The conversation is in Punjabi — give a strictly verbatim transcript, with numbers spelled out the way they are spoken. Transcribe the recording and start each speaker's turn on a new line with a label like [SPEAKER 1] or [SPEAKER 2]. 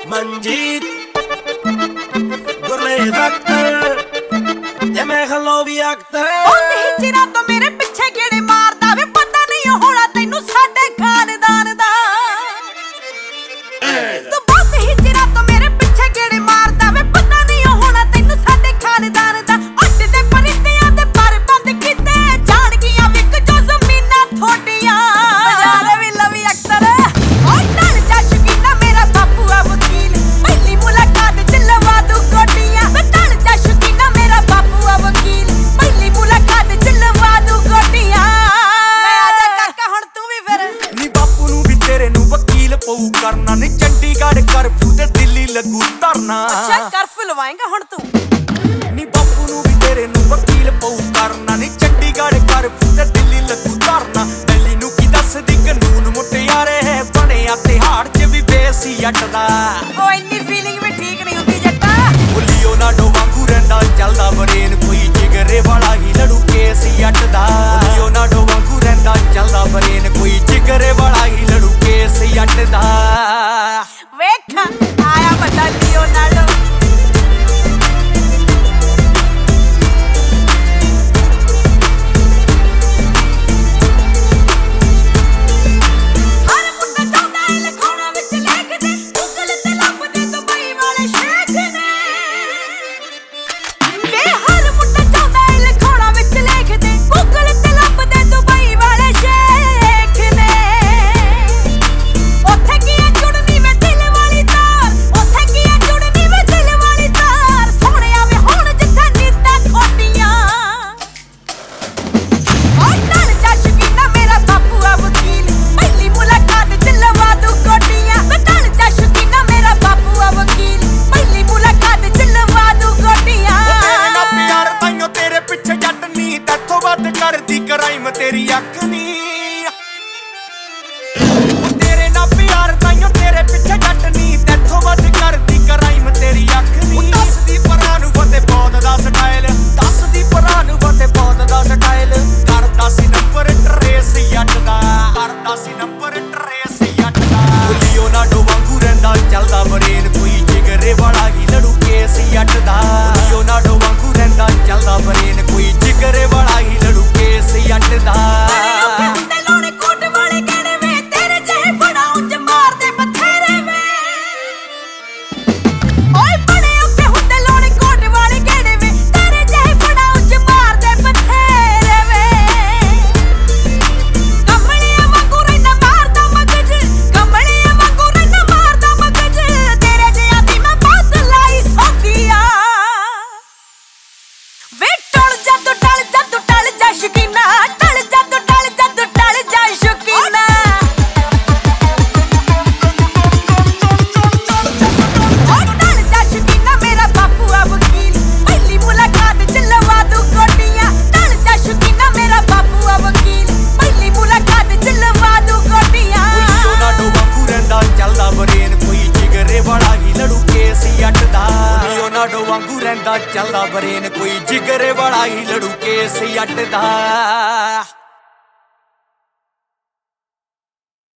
[SPEAKER 1] Manjit Gurle Akhtar te main khalobi Akhtar
[SPEAKER 2] ਉਹਨੇ ਹਿਜਰਾ ਤੋਂ ਮੇਰੇ ਪਿੱਛੇ ਗੇੜੇ ਮਾਰਦਾ ਵੇ ਪਤਾ ਨਹੀਂ ਹੋਣਾ ਤੈਨੂੰ ਸਾਡੇ ਖਾਨਦਾਨ ਦਾ ਤੂੰ ਬਹੁਤ ਹਿਜਰਾ ਤੋਂ ਮੇਰੇ ਪਿੱਛੇ ਗੇੜੇ ਮਾਰਦਾ ਵੇ ਪਤਾ ਨਹੀਂ ਹੋਣਾ ਤੈਨੂੰ ਸਾਡੇ ਖਾਨਦਾਨ ਦਾ ਅੱਡ ਦੇ ਪਰਿੰਦਿਆਂ ਦੇ ਪਰ ਬੰਦ ਕੀਤੇ ਜਾਣ ਗਈਆਂ ਵਿਕ ਜੋ ਜ਼ਮੀਨਾਂ ਥੋਡੀਆਂ ਬਜਾਰੇ ਵੀ ਲਵੀ ਅਖਤਰ ਓ ਟਲ ਜਾ ਸ਼ਕੀਨਾ ਮੇਰਾ ਬਾਪੂ ਆ ਵਕੀਲ ਪਹਿਲੀ ਮੁਲਾਕਾਤ ਚ ਲਵਾ ਦੂ ਗੋਡੀਆਂ ਵੇ ਟਲ ਜਾ ਸ਼ਕੀਨਾ ਮੇਰਾ ਬਾਪੂ ਆ ਵਕੀਲ ਪਹਿਲੀ ਮੁਲਾਕਾਤ ਚ ਲਵਾ ਦੂ ਗੋਡੀਆਂ ਲੈ ਆ ਜਾ ਕਾਕਾ ਹੁਣ ਤੂੰ ਵੀ ਫਿਰ
[SPEAKER 1] ਨੀ ਬਾਪੂ ਨੂੰ ਵੀ ਤੇਰੇ ਨੂੰ ਵਕੀਲ ਪਊ ਕਰਨਾ ਨੀ ਚੰਡੀਗੜ੍ਹ ਕਰਫਿਊ ਤੇ ਦਿੱਲੀ ਲੱਗੂ ਧਰਨਾ
[SPEAKER 2] ਅੱਛਾ ਕਰਫਿਊ ਲਵਾਏਗਾ ਹੁਣ ਤੂੰ
[SPEAKER 1] ਨੀ ਬਾਪੂ ਨੂੰ ਵੀ ਤੇਰੇ ਨੂੰ ਵਕੀਲ ਪਊ ਕਰਨਾ ਨੀ ਚੰਡੀਗੜ੍ਹ ਕਰਫਿਊ ਤੇ ਦਿੱਲੀ ਲੱਗੂ ਧਰਨਾ ਦਿੱਲੀ ਨੂੰ ਕੀ ਦੱਸਦੀ ਕਾਨੂੰਨ ਮੁਟਿਆਰੇ ਬਣਿਆ ਤਿਹਾੜ ਚ ਵੀ ਬੇਸੀ ਅੱਟ ਦਾ
[SPEAKER 2] ਓ ਇੰਨੀ ਫੀਲਿੰਗ ਵੀ ਠੀਕ ਨਹੀਂ ਹੁੰਦੀ ਜੱਟਾ
[SPEAKER 1] ਬੁੱਲੀਓ ਨਾ ਡੋ ਵਾਂਗੂ ਰਹਿੰਦਾ ਚੱਲਦਾ ਬਰੇਨ ਕੋਈ ਜਿਗਰੇ ਵਾਲਾ ਹੀ ਲੜੂ ਕੇਸ ਅੱਟ ਦਾ ਬੁੱਲੀਓ ਨਾ ਡੋ ਵਾਂਗੂ ਰਹਿੰਦਾ ਚੱਲਦਾ ਬਰੇਨ ਕੋਈ ਜਿਗਰੇ ਵਾਲਾ ਹੀ ਲੜੂ ਕੇਸ ਅੱਟ ਦਾ
[SPEAKER 2] ਵੇਖ ਆਇਆ ਵੱਡਾ ਲਿਓਨਾਰਡੋ
[SPEAKER 1] ਕਰਦੀ ਕਰਾਈਮ ਤੇਰੀ ਅੱਖ ਨੀ ਤੇਰੇ ਨਾਲ ਪਿਆਰ ਤਾਈਓ ਤੇਰੇ ਪਿੱਛੇ ਜੱਟ ਨੀ ਤੈਥੋਂ ਵੱਧ ਕਰਦੀ ਕਰਾਈਮ ਤੇਰੀ ਅੱਖ ਨੀ ਦੱਸਦੀ ਪਰਾਂ ਨੂੰ ਫਤੇ ਬਹੁਤ ਦਾ ਸਟਾਈਲ ਦੱਸਦੀ ਪਰਾਂ ਨੂੰ ਫਤੇ ਬਹੁਤ ਦਾ ਸਟਾਈਲ ਕਰਦਾ ਸੀ ਨੰਬਰ ਟਰੇਸ ਜੱਟ ਦਾ ਕਰਦਾ ਸੀ ਨੰਬਰ ਟਰੇਸ ਜੱਟ ਦਾ ਬੁੱਲੀਓ ਨਾ ਡੋ ਵਾਂਗੂ ਰਹਿੰਦਾ ਚੱਲਦਾ ਬਰੇਨ ਕੋਈ ਜਿਗਰੇ ਵਾਲਾ ਹੀ ਲੜੂ ਕੇਸ ਜੱਟ ਦਾ ਬੁੱਲੀਓ ਨਾ ਡੋ ਵਾਂਗੂ ਰਹਿੰਦਾ ਚੱਲਦਾ ਬਰੇਨ ਕੋਈ ਜਿਗਰੇ ਵਾਲਾ ਹੀ ਲੜੂ ਕੇਸ ਜੱਟ ਦਾ ਡੋ ਵਾਂਗੂ ਰਹਿੰਦਾ ਚੱਲਦਾ ਬਰੇਨ ਕੋਈ ਜਿਗਰੇ ਵਾਲਾ ਹੀ ਲੜੂ ਕੇਸ ਅੱਟ ਦਾ।